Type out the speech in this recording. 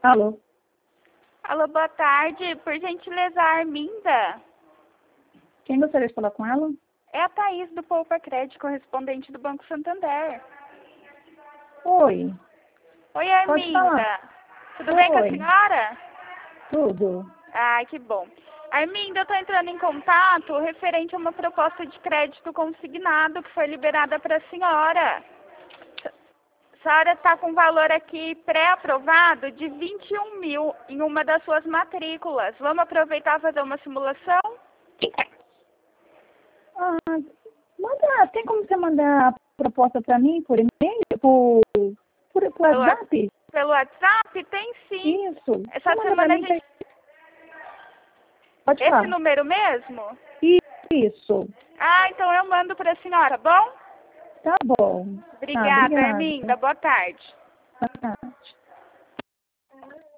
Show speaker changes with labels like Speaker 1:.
Speaker 1: Alô?
Speaker 2: Alô, boa tarde. Por gentileza, a Arminda.
Speaker 1: Quem gostaria de falar com ela?
Speaker 2: É a Thaís do Poupa Crédito, correspondente do Banco Santander.
Speaker 1: Oi.
Speaker 2: Oi,
Speaker 1: Pode falar.
Speaker 2: Arminda. Tudo bem com a
Speaker 1: Oi.
Speaker 2: senhora?
Speaker 1: Tudo.
Speaker 2: Ai, que bom. Arminda, eu estou entrando em contato referente a uma proposta de crédito consignado que foi liberada para a senhora. A senhora está com valor aqui pré-aprovado de 21 mil em uma das suas matrículas. Vamos aproveitar e fazer uma simulação?
Speaker 1: Tem como você mandar a proposta para mim por e-mail? Por WhatsApp?
Speaker 2: Pelo WhatsApp? Tem sim.
Speaker 1: Isso.
Speaker 2: Essa
Speaker 1: Manda
Speaker 2: semana
Speaker 1: pra
Speaker 2: a
Speaker 1: mim,
Speaker 2: gente...
Speaker 1: Pode
Speaker 2: Esse
Speaker 1: falar.
Speaker 2: número mesmo?
Speaker 1: Isso.
Speaker 2: Ah, então eu mando para a senhora, bom?
Speaker 1: Tá bom.
Speaker 2: Obrigada,
Speaker 1: Obrigada.
Speaker 2: Arminda. Boa tarde.
Speaker 1: Boa tarde.